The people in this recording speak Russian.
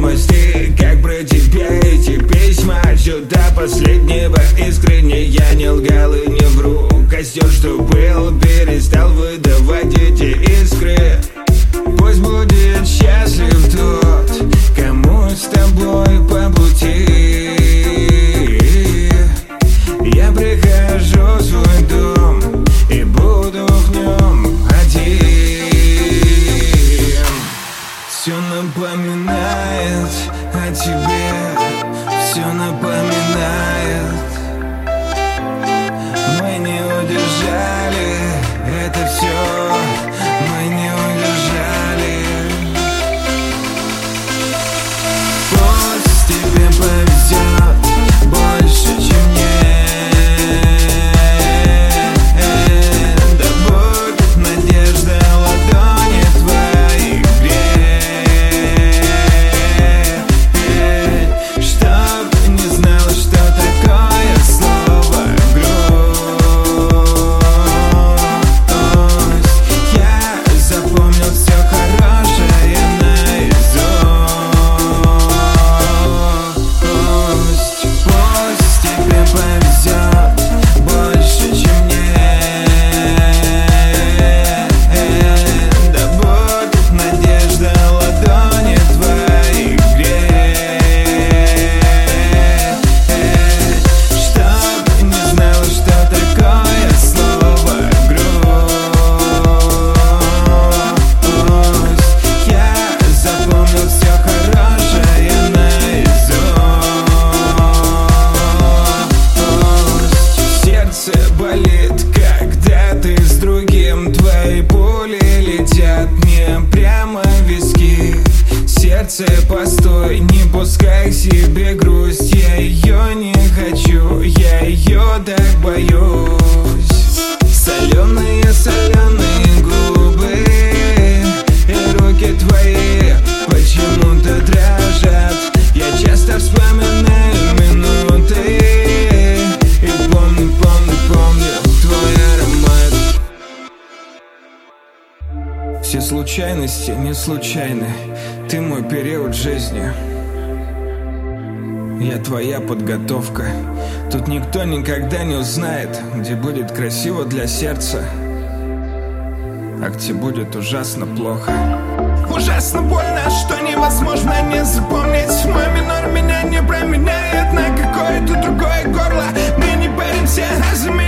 новости, как про тебя эти письма. Сюда последнего искренне я не лгал и не вру. Костер, что был, перестал выдавать эти искры. Пусть будет счастлив тот, кому с тобой по пути. Я прихожу в свой дом и буду в нем один. Все напоминает о тебе, все напоминает. Мы не удержали это все, мы не удержали. Пусть тебе повезет больше, чем мне. Да будет надежда в ладони твоих греть, чтоб не знала, что такое слово грусть. Я запомнил все хорошее наизусть. Пусть тебе повезет больше, чем мне. Да будет надежда в ладони твоих греть, чтоб не знала, что такое слово грусть. Я запомнил все хорошее наизусть. Сердце болит, когда ты с другим. Твои пули летят мне прямо в виски. Сердце, постой, не пускай к себе грусть. Я ее не хочу, я ее так боюсь. Соленые, соленые губы и руки твои почему-то дрожат. Я часто вспоминаю минуты и помню, помню, помню твой аромат. Все случайности не случайны. Ты мой период жизни. Я твоя подготовка. Тут никто никогда не узнает, где будет красиво для сердца, а где будет ужасно плохо. Ужасно больно, что невозможно не запомнить. Мой минор меня не променяет на какое-то другое горло. Мы не боремся, разве